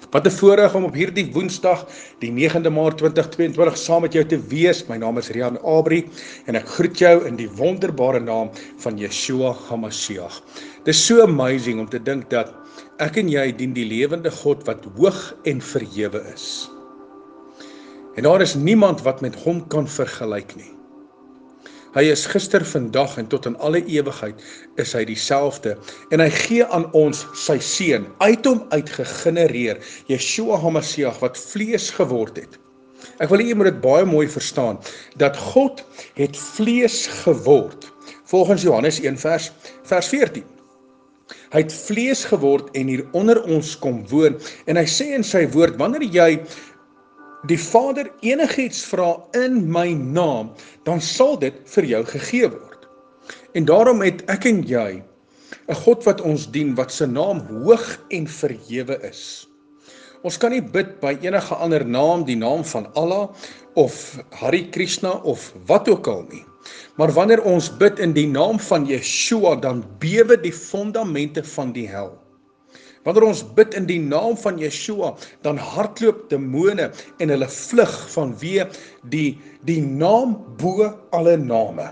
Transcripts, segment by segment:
Wat 'n voorreg om op hierdie Woensdag, die 9de Maart 2022, saam met jou te wees. My naam is Rian Abri en ek groet jou in die wonderbare naam van Yeshua HaMashiach. Dit is so amazing om te dink dat ek en jy dien die lewende God wat hoog en verhewe is. En daar is niemand wat met hom kan vergelyk nie. Hy is gister, vandag en tot in alle ewigheid is hy dieselfde. En hy gee aan ons sy seun, uit hom uitgegenereer, Yeshua HaMashiach, wat vlees geword het. Ek wil hê jy moet dit baie mooi verstaan, dat God het vlees geword, volgens Johannes 1 vers 14. Hy het vlees geword en hier onder ons kom woon, en hy sê in sy woord, wanneer jy die Vader enigiets vra in my naam, dan sal dit vir jou gegee word. En daarom het ek en jy 'n God wat ons dien, wat sy naam hoog en verhewe is. Ons kan nie bid by enige ander naam, die naam van Allah, of Hare Krishna, of wat ook al nie. Maar wanneer ons bid in die naam van Yeshua, dan bewe die fondamente van die hel. Wanneer ons bid in die naam van Yeshua, dan hardloop demone en hulle vlug vanweë die naam bo alle name.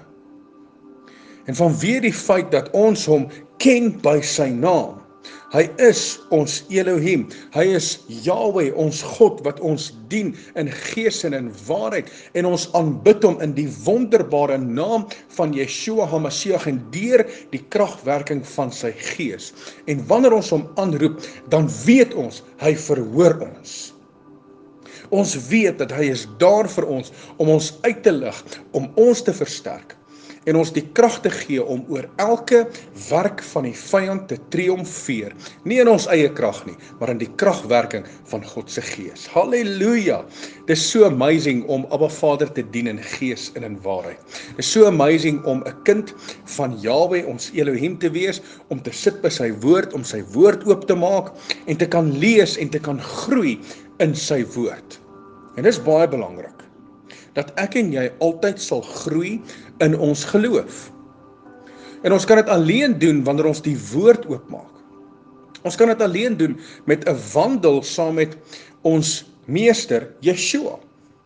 En vanweë die feit dat ons hom ken by sy naam. Hy is ons Elohim, hy is Yahweh, ons God, wat ons dien in gees en in waarheid, en ons aanbid hom in die wonderbare naam van Yeshua HaMashiach en deur die kragwerking van sy gees. En wanneer ons hom aanroep, dan weet ons, hy verhoor ons. Ons weet dat hy is daar vir ons, om ons uit te lig, om ons te versterk, en ons die krag te gee om oor elke werk van die vyand te triomfeer. Nie in ons eie krag nie, maar in die kragwerking van God se gees. Halleluja! Dit is so amazing om Abba Vader te dien in gees en in waarheid. Dit is so amazing om 'n kind van Yahweh, ons Elohim te wees, om te sit by sy woord, om sy woord oop te maak, en te kan lees en te kan groei in sy woord. En dit is baie belangrik, dat ek en jy altyd sal groei in ons geloof. En ons kan dit alleen doen wanneer ons die woord oopmaak. Ons kan dit alleen doen met 'n wandel saam met ons meester Yeshua.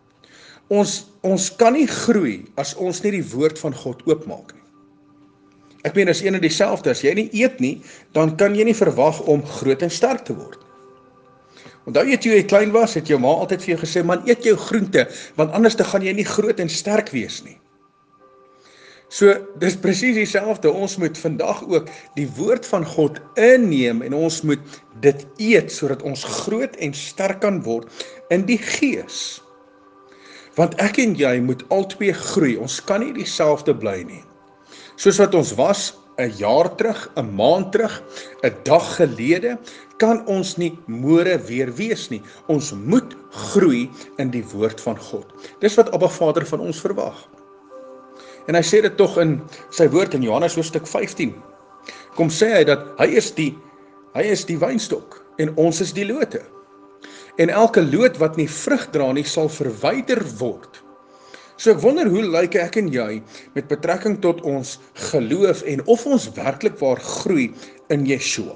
Ons kan nie groei as ons nie die woord van God oopmaak nie. Ek meen, is een en dieselfde, as jy nie eet nie, dan kan jy nie verwag om groot en sterk te word. Onthou jy toe jy klein was, het jou ma altyd vir jou gesê, man, eet jou groente, want anders dan gaan jy nie groot en sterk wees nie. So, dis presies dieselfde, ons moet vandag ook die woord van God inneem, en ons moet dit eet, sodat ons groot en sterk kan word in die gees. Want ek en jy moet albei groei, ons kan nie dieselfde bly nie. Soos wat ons was 'n jaar terug, 'n maand terug, 'n dag gelede, kan ons nie môre weer wees nie. Ons moet groei in die woord van God. Dis wat Abba Vader van ons verwag. En hy sê dit tog in sy woord in Johannes hoofstuk 15. Kom sê hy dat hy is die wynstok en ons is die lote. En elke loot wat nie vrug dra nie, sal verwyder word. So ek wonder, hoe lyk ek en jy met betrekking tot ons geloof en of ons werklik waar groei in Yeshua?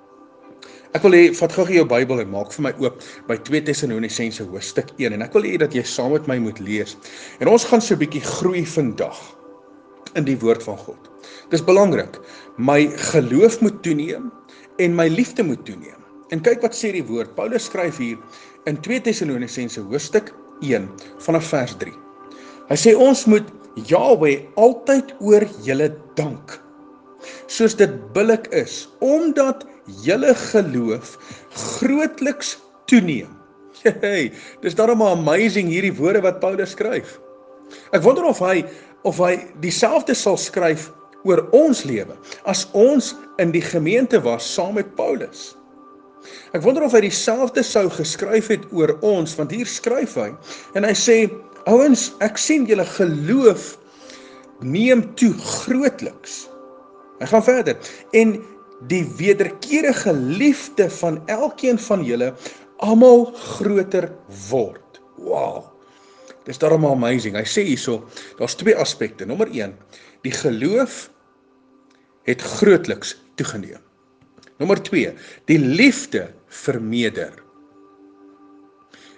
Ek wil hê, vat gou jou Bybel en maak vir my oop by 2 Tessalonisense hoofstuk 1, en ek wil hê dat jy saam met my moet lees. En ons gaan so 'n bietjie groei vandag in die woord van God. Dis belangrik. My geloof moet toeneem en my liefde moet toeneem. En kyk wat sê die woord. Paulus skryf hier in 2 Tessalonisense hoofstuk 1 vanaf vers 3. Hy sê ons moet Yahweh altyd oor julle dank, soos dit billik is, omdat julle geloof grootliks toeneem. Hey, dis daarom amazing hierdie woorde wat Paulus skryf. Ek wonder of hy dieselfde sal skryf oor ons lewe, as ons in die gemeente was saam met Paulus. Ek wonder of hy dieselfde sou geskryf het oor ons, want hier skryf hy, en hy sê, ouens, ek sien julle geloof neem toe grootliks. Hy gaan verder, en die wederkerige liefde van elkeen van julle almal groter word. Wow, dis daarom amazing. Hy sê hierso, daar's 2 aspekte. Nommer 1, die geloof het grootliks toegeneem. Nommer 2, die liefde vermeerder.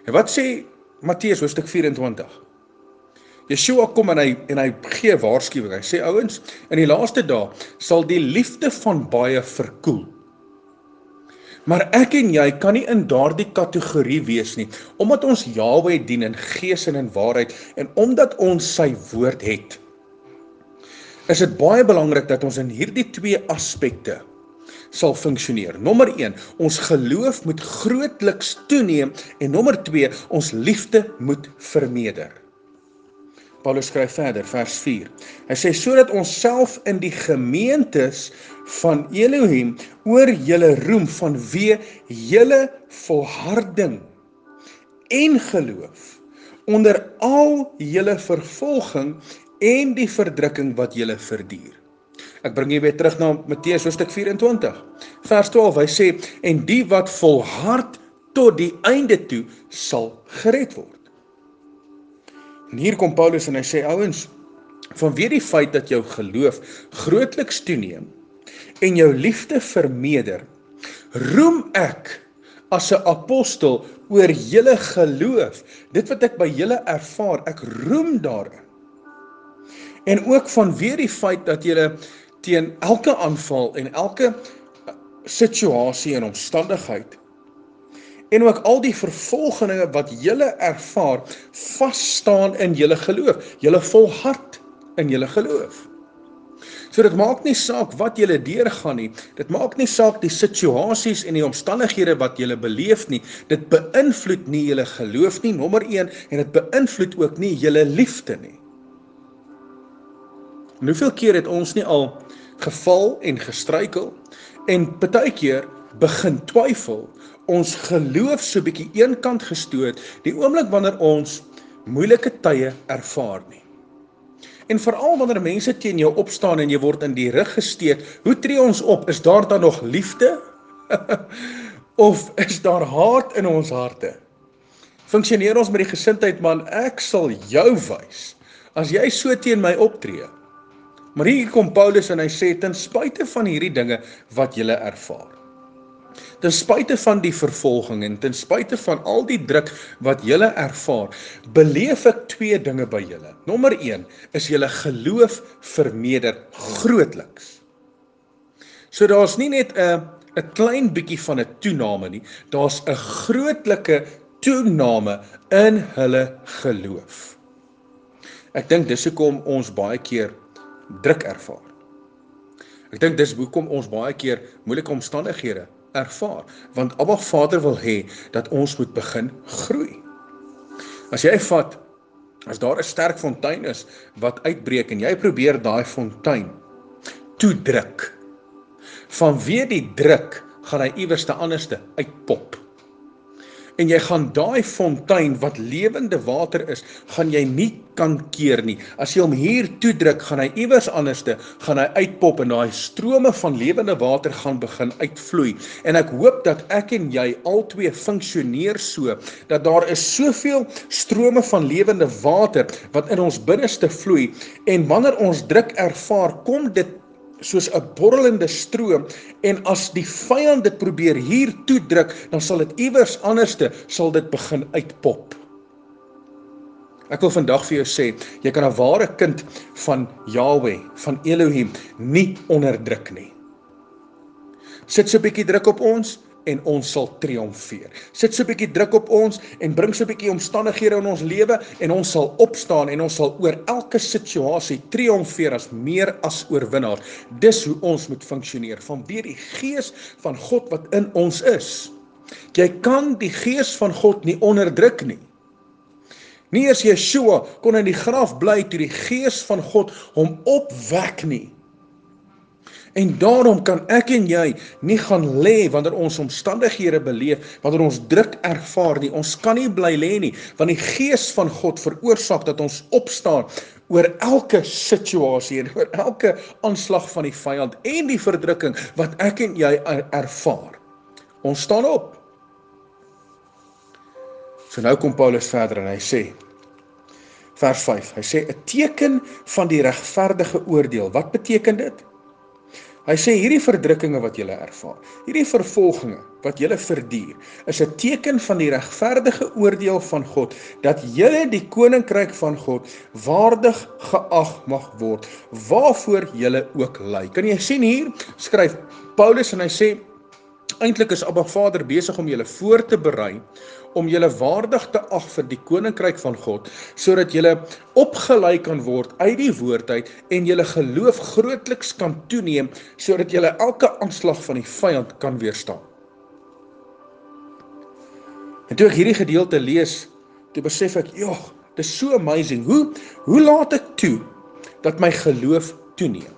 En wat sê Matteus hoofstuk 24? Yeshua kom en hy gee waarskuwing. Hy sê ouens, in die laaste dae sal die liefde van baie verkoel. Maar ek en jy kan nie in daardie kategorie wees nie, omdat ons Jahwe dien in gees en in waarheid, en omdat ons sy woord het, is dit baie belangrik dat ons in hierdie twee aspekte sal funksioneer. Nommer 1, ons geloof moet grootliks toeneem, en nommer 2, ons liefde moet vermeerder. Paulus skryf verder, vers 4. Hy sê, sodat ons self in die gemeentes van Elohim oor julle roem, vanweë julle volharding en geloof, onder al julle vervolging en die verdrukking wat julle verduur. Ek bring jy weer terug na Matteus hoofstuk 24, vers 12, hy sê, en die wat volhard tot die einde toe, sal gered word. En hier kom Paulus en hy sê, ouens, vanweë die feit dat jou geloof grootliks toeneem, en jou liefde vermeerder, roem ek as 'n apostel oor julle geloof, dit wat ek by julle ervaar, ek roem daarin. En ook vanweë die feit dat julle teen elke aanval en elke situasie en omstandigheid, en ook al die vervolginge wat julle ervaar, vas staan in julle geloof, julle volhard in julle geloof. So dit maak nie saak wat julle deurgaan nie, dit maak nie saak die situasies en die omstandighede wat julle beleef nie, dit beïnvloed nie julle geloof nie, nommer 1, en dit beïnvloed ook nie julle liefde nie. En hoeveel keer het ons nie al geval en gestruikel, en partykeer begin twyfel, ons geloof so bietjie eenkant gestoot, die oomblik wanneer ons moeilike tye ervaar nie. En veral wanneer mense teen jou opstaan en jy word in die rug gesteek, hoe tree ons op? Is daar dan nog liefde? Of is daar haat in ons harte? Funksioneer ons met die gesindheid, man, ek sal jou wys, as jy so teen my optree. Maar hier kom Paulus en hy sê, ten spyte van hierdie dinge wat julle ervaar, ten spyte van die vervolging en ten spyte van al die druk wat julle ervaar, beleef ek twee dinge by julle. Nommer 1 is julle geloof vermeerder grootliks. So daar's nie net 'n klein bietjie van 'n toename nie, daar's 'n grootlike toename in hulle geloof. Ek dink dis hoekom ons baie keer druk ervaar. Ek dink dis hoekom ons baie keer moeilike omstandighede ervaar, want Abba Vader wil hê dat ons moet begin groei. As jy vat, as daar 'n sterk fontein is wat uitbreek en jy probeer daai fontein toedruk, vanweë die druk gaan hy iewerste anderste uitpop. En jy gaan daai fontein wat lewende water is, gaan jy nie kan keer nie. As jy hom hier toedruk, gaan hy iewers anderste, gaan hy uitpop en daai strome van lewende water gaan begin uitvloei. En ek hoop dat ek en jy albei funksioneer so, dat daar is soveel strome van lewende water wat in ons binneste vloei, en wanneer ons druk ervaar, kom dit soos 'n borrelende stroom, en as die vyand dit probeer hier toedruk, dan sal dit iewers anderste, sal dit begin uitpop. Ek wil vandag vir jou sê, jy kan 'n ware kind van Jahwe, van Elohim, nie onderdruk nie. Sit so 'n bietjie druk op ons, en ons sal triomfeer. Sit so 'n bietjie druk op ons, en bring so 'n bietjie omstandighede in ons lewe, en ons sal opstaan, en ons sal oor elke situasie triomfeer as meer as oorwinnaar. Dis hoe ons moet funksioneer, vanweë die gees van God wat in ons is. Jy kan die gees van God nie onderdruk nie. Nie eers Yeshua kon in die graf bly toe die gees van God hom opwek nie. En daarom kan ek en jy nie gaan lê wanneer ons omstandighede beleef, wanneer ons druk ervaar nie. Ons kan nie bly lê nie, want die gees van God veroorsaak dat ons opstaan oor elke situasie en oor elke aanslag van die vyand en die verdrukking wat ek en jy ervaar. Ons staan op. So nou kom Paulus verder en hy sê, vers 5, hy sê, 'n teken van die regverdige oordeel. Wat beteken dit? Hy sê hierdie verdrukkinge wat julle ervaar, hierdie vervolginge wat julle verduur, is 'n teken van die regverdige oordeel van God, dat julle die koninkryk van God waardig geag mag word, waarvoor julle ook ly. Kan jy sien hier, skryf Paulus en hy sê, eintlik is Abba Vader besig om julle voor te berei, om julle waardig te ag vir die koninkryk van God, sodat julle opgelei kan word uit die woord uit en julle geloof grootliks kan toeneem, sodat julle elke aanslag van die vyand kan weerstaan. En toe ek hierdie gedeelte lees, toe besef ek, joh, dit is so amazing, hoe laat ek toe dat my geloof toeneem?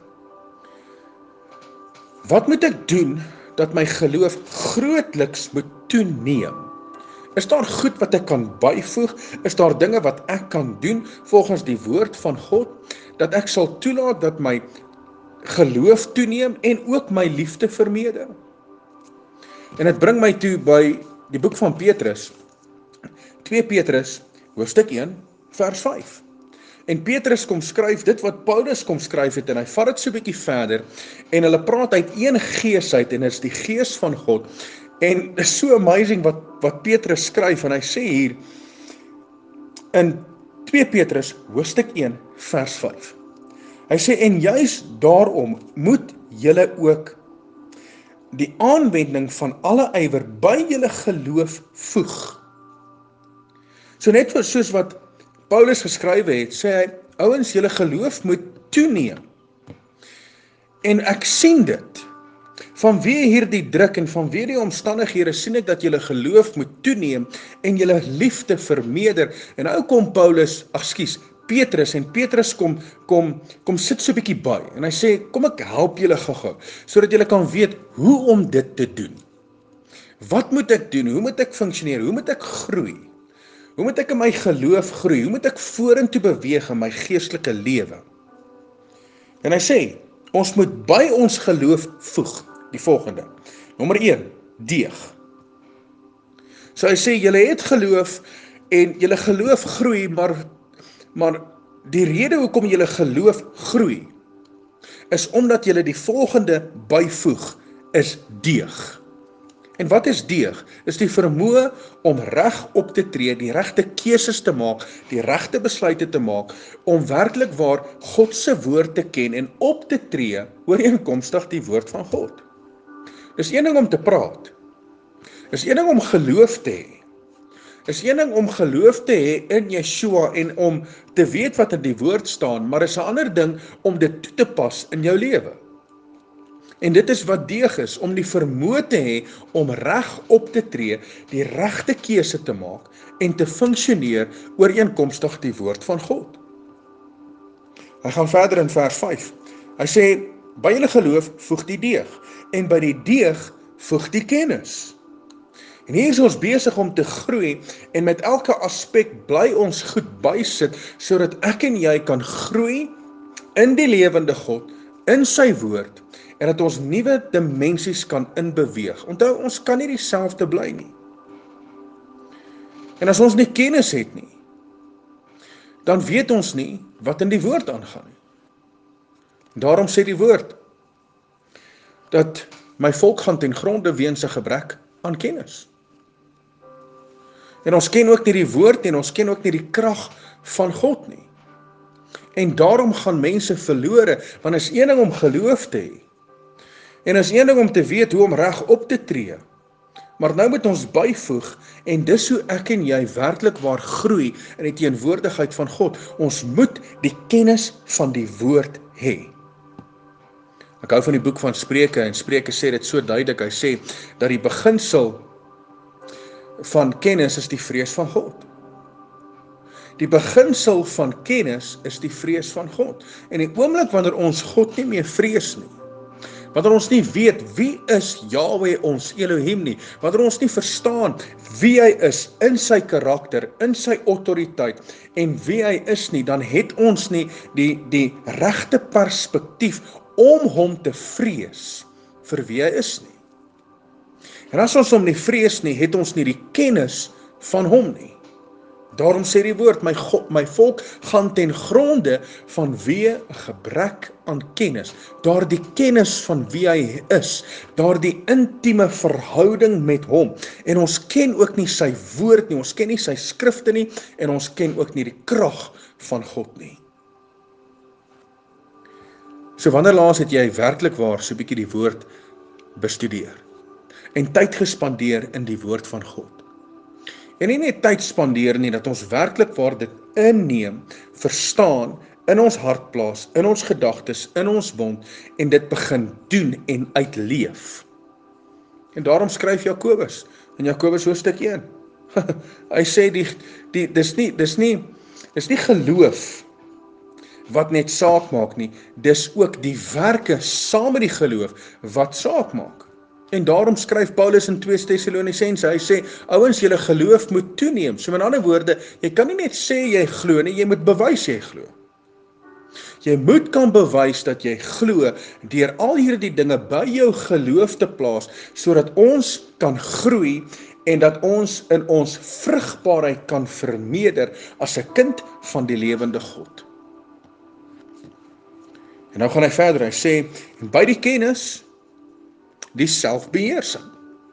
Wat moet ek doen dat my geloof grootliks moet toeneem? Is daar goed wat ek kan byvoeg? Is daar dinge wat ek kan doen volgens die woord van God, dat ek sal toelaat dat my geloof toeneem en ook my liefde vermeerder? En dit bring my toe by die boek van Petrus, 2 Petrus, hoofstuk 1, vers 5. En Petrus kom skryf dit wat Paulus kom skryf het, en hy vat dit so 'n bietjie verder, en hulle praat uit een gees uit, en dit is die gees van God. En dit is so amazing wat Petrus skryf, en hy sê hier, in 2 Petrus, hoofstuk 1, vers 5. Hy sê, en juis daarom moet julle ook die aanwending van alle ywer by julle geloof voeg. So net soos wat Paulus geskrywe het, sê hy, ouens, julle geloof moet toeneem. En ek sien dit. Vanweë hierdie druk en vanweë die omstandighede sien ek dat julle geloof moet toeneem en julle liefde vermeerder. En nou kom Petrus, en Petrus kom sit so 'n bietjie by. En hy sê, kom ek help julle gou-gou, sodat julle kan weet hoe om dit te doen. Wat moet ek doen? Hoe moet ek funksioneer? Hoe moet ek groei? Hoe moet ek in my geloof groei? Hoe moet ek vorentoe beweeg in my geestelike lewe? En hy sê, ons moet by ons geloof voeg die volgende. Nommer 1, deeg. So hy sê, julle het geloof en julle geloof groei, maar die rede hoekom julle geloof groei, is omdat julle die volgende byvoeg, is deeg. En wat is deeg? Is die vermoë om reg op te tree, die regte keuses te maak, die regte besluite te maak, om werklik waar God se woord te ken en op te tree ooreenkomstig die woord van God. Dis een ding om te praat. Dis een ding om geloof te hê. Dis een ding om geloof te hê in Yeshua en om te weet wat in die woord staan, maar is 'n ander ding om dit toe te pas in jou lewe. En dit is wat deeg is, om die vermoë te hê om reg op te tree, die regte keuse te maak en te funksioneer ooreenkomstig die woord van God. Hy gaan verder in vers 5. Hy sê, by julle geloof voeg die deeg, en by die deeg voeg die kennis. En hier is ons besig om te groei, en met elke aspek bly ons goed bysit, sodat ek en jy kan groei in die lewende God, in sy woord, en dat ons nuwe dimensies kan inbeweeg. Onthou, ons kan nie dieselfde bly nie. En as ons nie kennis het nie, dan weet ons nie wat in die woord aangaan nie. Daarom sê die woord, dat my volk gaan ten gronde weens 'n gebrek aan kennis. En ons ken ook nie die woord en ons ken ook nie die krag van God nie. En daarom gaan mense verlore, want is een ding om geloof te hê. En is een ding om te weet hoe om reg op te tree. Maar nou moet ons byvoeg, en dis hoe ek en jy werklik waar groei in die teenwoordigheid van God. Ons moet die kennis van die woord hê. Ek hou van die boek van Spreuke, en Spreuke sê dit so duidelik. Hy sê dat die beginsel van kennis is die vrees van God. Die beginsel van kennis is die vrees van God. En die oomblik wanneer ons God nie meer vrees nie, wanneer ons nie weet wie is Yahweh ons Elohim nie, wanneer ons nie verstaan wie hy is in sy karakter, in sy autoriteit en wie hy is nie, dan het ons nie die regte perspektief om hom te vrees vir wie hy is nie. En as ons hom nie vrees nie, het ons nie die kennis van hom nie. Daarom sê die woord, my volk gaan ten gronde vanweë 'n gebrek aan kennis. Daardie kennis van wie hy is, daardie intieme verhouding met hom. En ons ken ook nie sy woord nie, ons ken nie sy skrifte nie, en ons ken ook nie die krag van God nie. So wanneer laas het jy werklik waar so 'n bietjie die woord bestudeer en tyd gespandeer in die woord van God? En nie net tyd spandeer nie, dat ons werklik waar dit inneem, verstaan, in ons hart plaas, in ons gedagtes, in ons mond, en dit begin doen en uitleef. En daarom skryf Jakobus, in Jakobus hoofstuk 1, hy sê, dis nie geloof wat net saak maak nie, dis ook die werke saam met die geloof wat saak maak. En daarom skryf Paulus in 2 Tessalonisense, hy sê, ouens, julle geloof moet toeneem. So met ander woorde, jy kan nie net sê jy glo nie, jy moet bewys jy glo. Jy moet kan bewys dat jy glo deur al hierdie dinge by jou geloof te plaas, sodat ons kan groei en dat ons in ons vrugbaarheid kan vermeerder as 'n kind van die lewende God. En nou gaan hy verder, hy sê, en by die kennis, die selfbeheersing.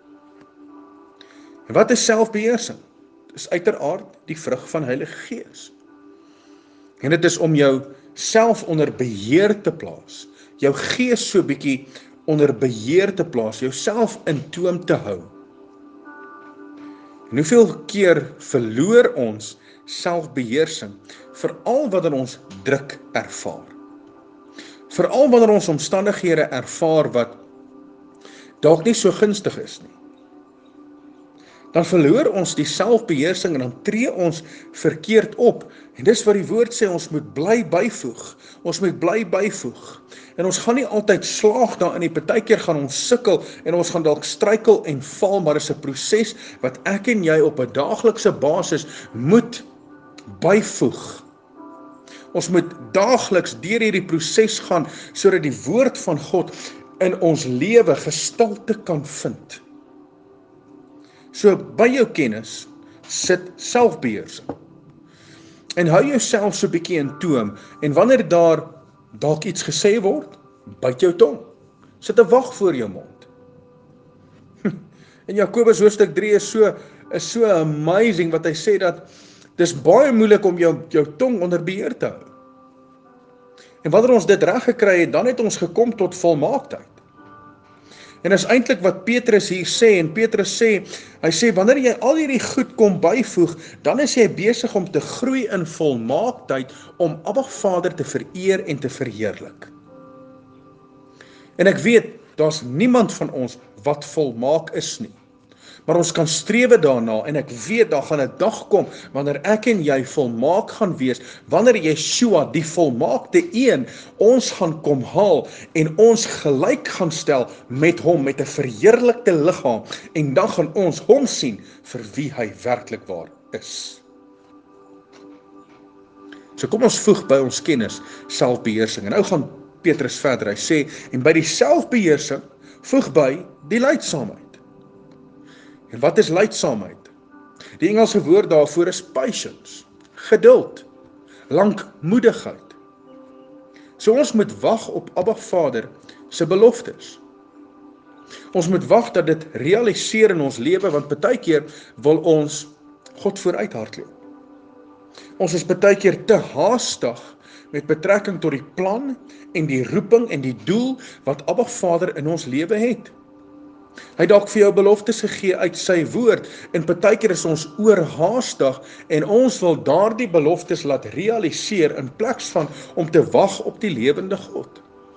En wat is selfbeheersing? Dit is uiteraard die vrug van Heilige Gees. En dit is om jou self onder beheer te plaas, jou gees so bietjie onder beheer te plaas, jou self in toom te hou. En hoeveel keer verloor ons selfbeheersing, veral wanneer ons druk ervaar. Veral wanneer ons omstandighede ervaar wat dalk nie so gunstig is nie. Dan verloor ons die selfbeheersing en dan tree ons verkeerd op. En dis wat die woord sê, ons moet bly byvoeg. Ons moet bly byvoeg. En ons gaan nie altyd slaag daarin nie. Partykeer gaan ons sukkel en ons gaan dalk struikel en val, maar dis 'n proses wat ek en jy op 'n daaglikse basis moet byvoeg. Ons moet daagliks deur hierdie proses gaan sodat die woord van God in ons lewe gestalte kan vind. So by jou kennis sit selfbeheersing. En hou jouself so 'n bietjie in toom, en wanneer daar dalk iets gesê word, byt jou tong. Sit 'n wag voor jou mond. En Jakobus hoofstuk 3 is so amazing wat hy sê dat dis baie moeilik om jou tong onder beheer te hou. En wanneer ons dit reg gekry het, dan het ons gekom tot volmaaktheid. En dis eintlik wat Petrus hier sê, en Petrus sê, hy sê, wanneer jy al hierdie goed kom byvoeg, dan is jy besig om te groei in volmaaktheid, om Abba Vader te vereer en te verheerlik. En ek weet, daar's niemand van ons wat volmaak is nie. Maar ons kan strewe daarna, en ek weet, daar gaan 'n dag kom, wanneer ek en jy volmaak gaan wees, wanneer Yeshua, die volmaakte een, ons gaan kom haal, en ons gelyk gaan stel met hom, met 'n verheerlikte liggaam, en dan gaan ons hom sien, vir wie hy werklik waar is. So kom ons voeg by ons kennis, selfbeheersing, en nou gaan Petrus verder, hy sê, en by die selfbeheersing, voeg by die lydsaamheid. En wat is lydsaamheid? Die Engelse woord daarvoor is patience, geduld, lankmoedigheid. So ons moet wag op Abba Vader se beloftes. Ons moet wag dat dit realiseer in ons lewe, want partykeer wil ons God vooruit hardloop. Ons is partykeer te haastig met betrekking tot die plan en die roeping en die doel wat Abba Vader in ons lewe het. Hy het dalk vir jou beloftes gegee uit sy woord, en partykeer is ons oorhaastig en ons wil daardie beloftes laat realiseer in plaas van om te wag op die lewende God.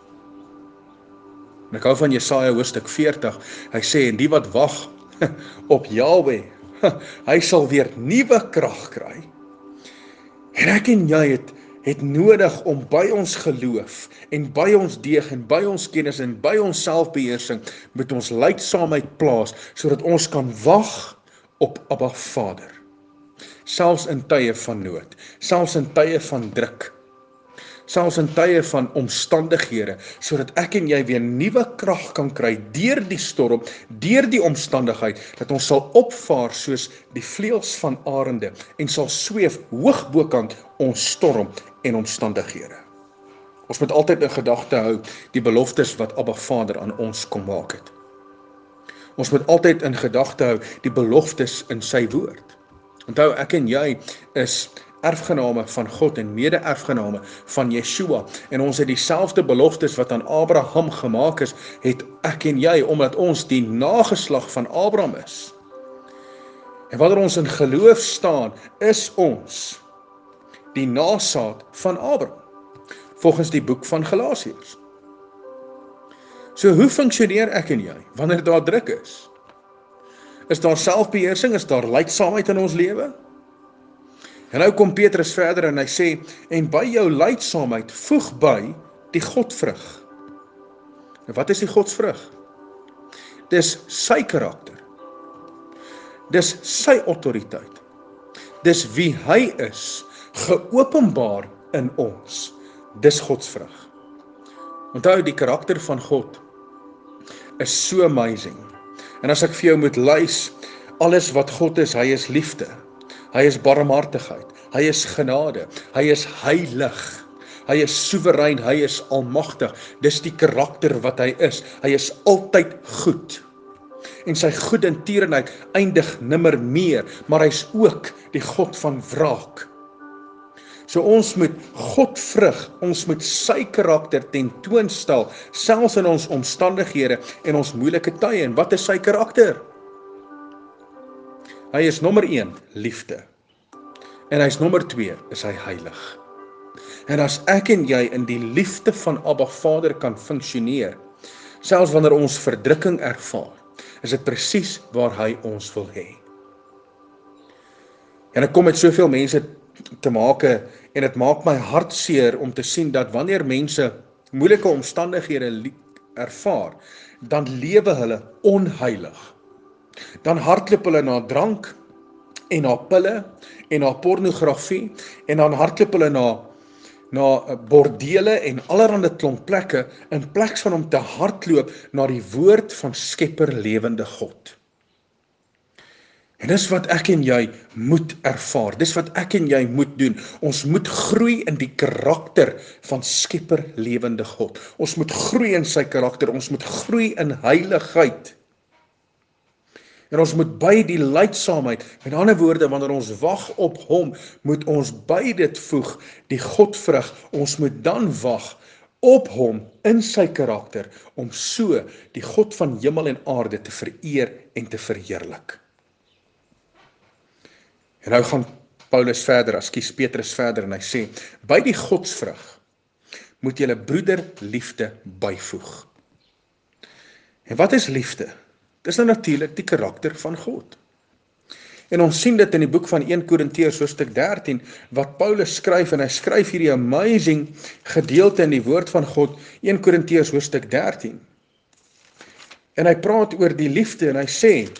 En ek hou van Jesaja hoofstuk 40, hy sê, en die wat wag op Yahweh, hy sal weer nuwe krag kry. En ek en jy het nodig om by ons geloof en by ons deeg en by ons kennis en by ons selfbeheersing met ons lydsaamheid plaas, sodat ons kan wag op Abba Vader. Selfs in tye van nood, selfs in tye van druk, selfs in tye van omstandighede, sodat ek en jy weer nuwe krag kan kry deur die storm, deur die omstandigheid, dat ons sal opvaar soos die vleuels van arende en sal sweef hoog bokant ons storm en omstandighede. Ons moet altyd in gedagte hou die beloftes wat Abba Vader aan ons kom maak het. Ons moet altyd in gedagte hou die beloftes in sy woord. Onthou, ek en jy is erfgename van God en mede-erfgename van Yeshua, en ons het dieselfde beloftes wat aan Abraham gemaak is, het ek en jy, omdat ons die nageslag van Abraham is. En wanneer ons in geloof staan, is ons die nasaad van Abraham, volgens die boek van Galasiërs. So hoe funksioneer ek en jy, wanneer daar druk is? Is daar selfbeheersing, is daar lydsaamheid in ons lewe? En nou kom Petrus verder en hy sê, en by jou lydsaamheid voeg by die Godvrug. En wat is die Godsvrug? Dis sy karakter. Dis sy autoriteit. Dis wie hy is, geopenbaar in ons. Dis Godsvrug. Onthou, die karakter van God is so amazing. En as ek vir jou moet lys, alles wat God is, hy is liefde. Hy is barmhartigheid, hy is genade, hy is heilig, hy is soewerein, hy is almagtig. Dis die karakter wat hy is altyd goed. En sy goedertierenheid eindig nimmer meer, maar hy's ook die God van wraak. So ons moet God vrug, ons moet sy karakter tentoonstel, selfs in ons omstandighede en ons moeilike tye. En wat is sy karakter? Hy is nommer 1, liefde. En hy's nommer 2, is hy heilig. En as ek en jy in die liefde van Abba Vader kan funksioneer, selfs wanneer ons verdrukking ervaar, is dit presies waar hy ons wil hê. En ek kom met soveel mense te maak, en dit maak my hartseer om te sien dat wanneer mense moeilike omstandighede ervaar, dan lewe hulle onheilig. Dan hardloop hulle na drank en na pille en na pornografie, en dan hardloop hulle na bordele en allerhande klomp plekke, in plaas van om te hardloop na die woord van Skepper lewende God. En dis wat ek en jy moet ervaar, dis wat ek en jy moet doen. Ons moet groei in die karakter van Skepper lewende God. Ons moet groei in sy karakter, ons moet groei in heiligheid. En ons moet by die lydsaamheid, met ander woorde, wanneer ons wag op hom, moet ons by dit voeg, die Godvrug. Ons moet dan wag op hom in sy karakter, om so die God van hemel en aarde te vereer en te verheerlik. En nou gaan Petrus verder en hy sê, by die Godsvrug moet julle broederliefde byvoeg. En wat is liefde? Dis nou natuurlik die karakter van God. En ons sien dit in die boek van 1 Korintiërs hoofstuk 13, wat Paulus skryf, en hy skryf hierdie amazing gedeelte in die woord van God, 1 Korintiërs hoofstuk 13. En hy praat oor die liefde, en hy sê,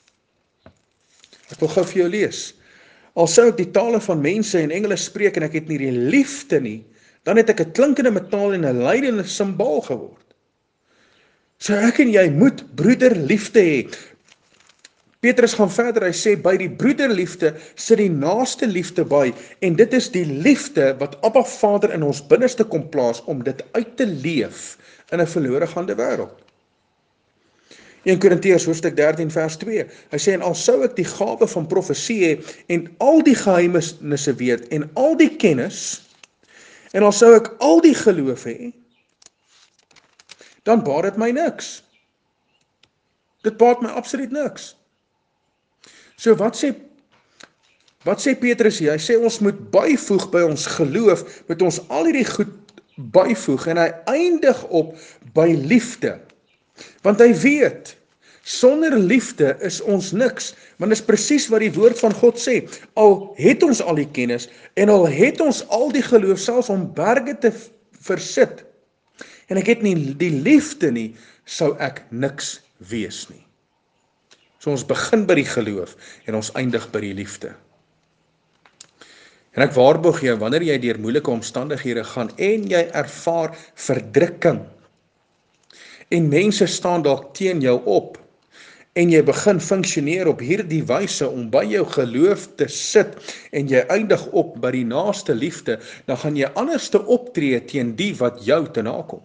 ek wil gou vir jou lees, al sou ek die tale van mense en engele spreek, en ek het nie die liefde nie, dan het ek 'n klinkende metaal en 'n lydende simbaal geword. So ek en jy moet broederliefde hê. Petrus gaan verder, hy sê, by die broederliefde sit die naaste liefde by, en dit is die liefde wat Abba Vader in ons binneste kom plaas, om dit uit te leef in 'n verlore gaande wêreld. 1 Korintiërs hoofstuk 13 vers 2, hy sê, en al sou ek die gawe van profesie hê, en al die geheimenisse weet, en al die kennis, en al sou ek al die geloof hê, dan baat dit my niks. Dit baat my absoluut niks. So wat sê Petrus hier? Hy sê ons moet byvoeg by ons geloof, moet ons al hierdie goed byvoeg, en hy eindig op by liefde. Want hy weet, sonder liefde is ons niks, want dit is presies wat die woord van God sê. Al het ons al die kennis, en al het ons al die geloof, selfs om berge te versit, en ek het nie die liefde nie, sou ek niks wees nie. So ons begin by die geloof, en ons eindig by die liefde. En ek waarborg jou, wanneer jy deur moeilike omstandighede gaan en jy ervaar verdrukking en mense staan dalk teen jou op en jy begin funksioneer op hierdie wyse om by jou geloof te sit en jy eindig op by die naaste liefde, dan gaan jy anderste optree teen die wat jou te nakom.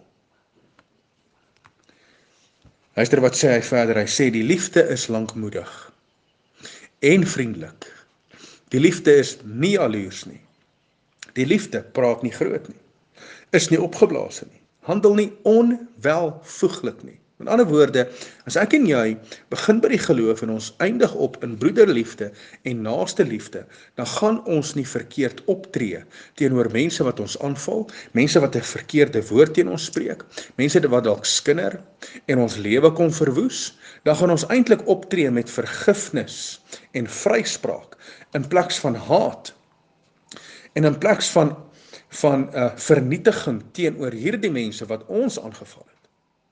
Luister wat sê hy verder, hy sê die liefde is lankmoedig en vriendelik. Die liefde is nie jaloers nie. Die liefde praat nie groot nie, is nie opgeblaas nie, handel nie onwelvoeglik nie. Met ander woorde, as ek en jy begin by die geloof en ons eindig op in broederliefde en naaste liefde, dan gaan ons nie verkeerd optree teenoor mense wat ons aanval, mense wat 'n verkeerde woord teen ons spreek, mense wat dalk skinder en ons lewe kom verwoes, dan gaan ons eintlik optree met vergifnis en vryspraak in plaas van haat en in plaas van vernietiging teenoor hierdie mense wat ons aangeval het.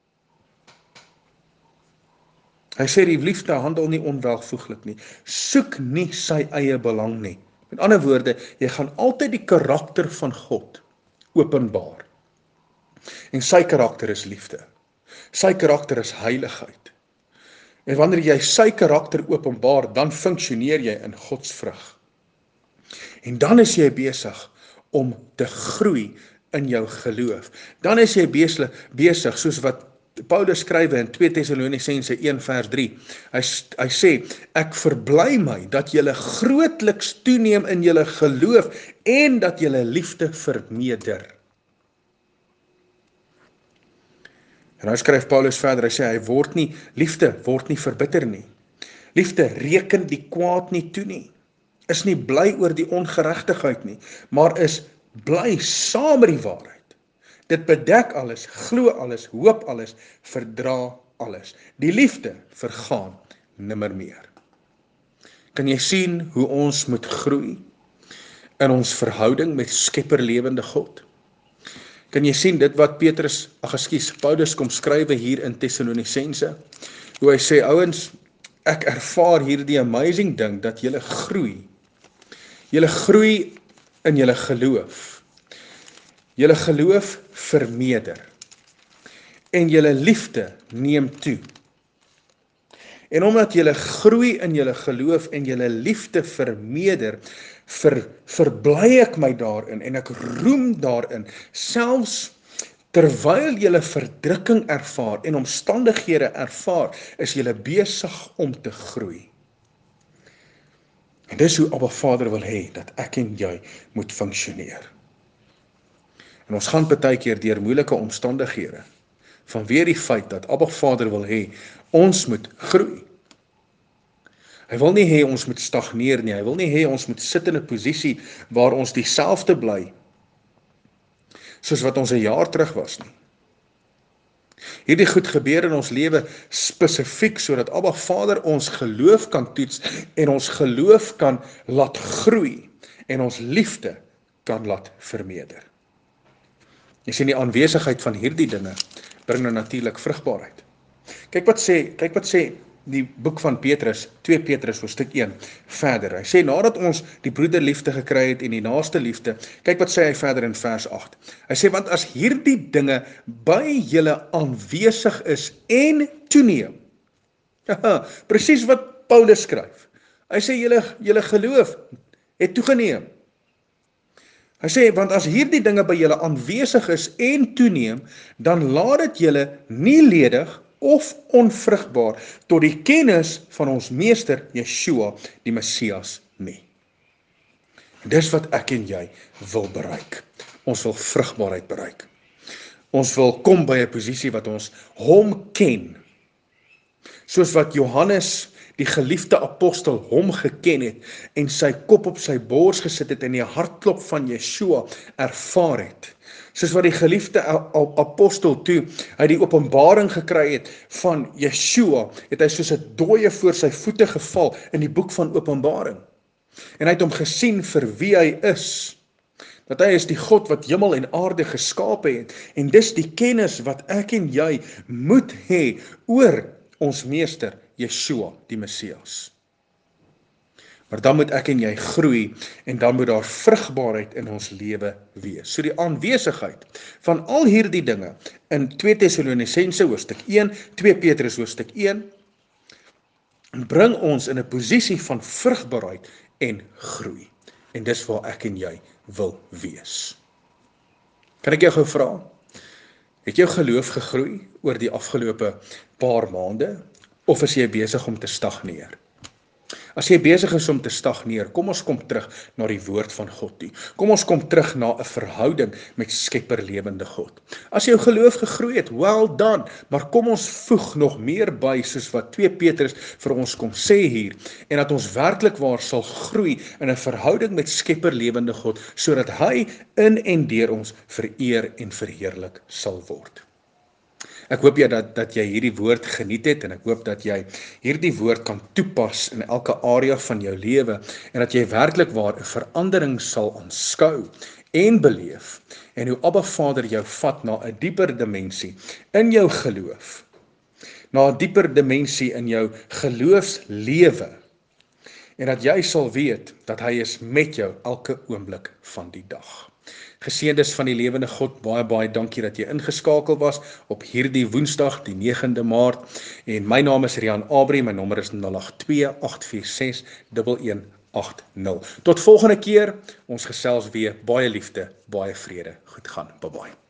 Hy sê die liefde handel nie onwelvoeglik nie, soek nie sy eie belang nie. Met ander woorde, jy gaan altyd die karakter van God openbaar. En sy karakter is liefde. Sy karakter is heiligheid. En wanneer jy sy karakter openbaar, dan funksioneer jy in Gods vrug. En dan is jy besig om te groei in jou geloof. Dan is jy besig soos wat Paulus skrywe in 2 Tessalonisense 1 vers 3. Hy sê, ek verbly my dat julle grootliks toeneem in julle geloof en dat julle liefde vermeerder. En nou skryf Paulus verder, hy sê, liefde word nie verbitter nie. Liefde reken die kwaad nie toe nie. Is nie bly oor die ongeregtigheid nie, maar is bly saam met die waarheid. Dit bedek alles, glo alles, hoop alles, verdra alles. Die liefde vergaan nimmer meer. Kan jy sien hoe ons moet groei in ons verhouding met Skepper lewende God? Kan jy sien dit wat Paulus kom skrywe hier in Tessalonisense? Hoe hy sê, ouens, ek ervaar hierdie amazing ding dat julle groei. Julle groei in julle geloof. Julle geloof vermeerder en julle liefde neem toe. En omdat julle groei in julle geloof en julle liefde vermeerder, verbly ek my daarin en ek roem daarin, selfs terwyl julle verdrukking ervaar en omstandighede ervaar, is julle besig om te groei. En dis hoe Abba Vader wil hê dat ek en jy moet funksioneer. En ons gaan baie keer deur moeilike omstandighede, vanweer die feit dat Abba Vader wil hê, ons moet groei. Hy wil nie hê ons moet stagneer nie, hy wil nie hê ons moet sit in 'n posisie waar ons dieselfde bly, soos wat ons 'n jaar terug was nie. Hierdie goed gebeur in ons lewe spesifiek, sodat Abba Vader ons geloof kan toets, en ons geloof kan laat groei, en ons liefde kan laat vermeerder. Jy sien, die aanwesigheid van hierdie dinge bring nou natuurlik vrugbaarheid. Kyk wat sê die boek van Petrus, 2 Petrus hoofstuk 1 verder. Hy sê, nadat ons die broederliefde gekry het en die naaste liefde, kyk wat sê hy verder in vers 8. Hy sê, want as hierdie dinge by julle aanwesig is en toeneem, presies wat Paulus skryf. Hy sê, julle geloof het toegeneem. Hy sê, want as hierdie dinge by julle aanwesig is en toeneem, dan laat dit julle nie ledig of onvrugbaar tot die kennis van ons meester Yeshua, die Messias, nie. Dis wat ek en jy wil bereik. Ons wil vrugbaarheid bereik. Ons wil kom by 'n posisie wat ons hom ken. Soos wat Johannes, die geliefde apostel, hom geken het en sy kop op sy bors gesit het en die hartklop van Yeshua ervaar het. Soos wat die geliefde apostel toe hy die openbaring gekry het van Yeshua, het hy soos 'n dooie voor sy voete geval in die boek van Openbaring. En hy het hom gesien vir wie hy is. Dat hy is die God wat hemel en aarde geskape het. En dis die kennis wat ek en jy moet hê oor ons meester Yeshua, die Messias. Maar dan moet ek en jy groei en dan moet daar vrugbaarheid in ons lewe wees. So die aanwesigheid van al hierdie dinge in 2 Tessalonisense hoofstuk 1, 2 Petrus hoofstuk 1 bring ons in 'n posisie van vrugbaarheid en groei. En dis waar ek en jy wil wees. Kan ek jou gou vra? Het jou geloof gegroei oor die afgelope paar maande of is jy besig om te stagneer? As jy besig is om te stagneer, kom ons kom terug na die woord van God toe. Kom ons kom terug na 'n verhouding met Skepper lewende God. As jou geloof gegroei het, well done, maar kom ons voeg nog meer by soos wat 2 Petrus vir ons kom sê hier en dat ons werklik waar sal groei in 'n verhouding met Skepper lewende God sodat hy in en deur ons vereer en verheerlik sal word. Ek hoop dat jy hierdie woord geniet het en ek hoop dat jy hierdie woord kan toepas in elke area van jou lewe en dat jy werklik waar 'n verandering sal aanskou en beleef en hoe Abba Vader jou vat na 'n dieper dimensie in jou geloof, na 'n dieper dimensie in jou geloofslewe en dat jy sal weet dat hy is met jou elke oomblik van die dag. Geseëndes van die lewende God, baie dankie dat jy ingeskakel was op hierdie Woensdag, die 9de Maart. En my naam is Rian Abri, my nommer is 082-846-1180. Tot volgende keer, ons gesels weer, baie liefde, baie vrede. Goed gaan, bye bye.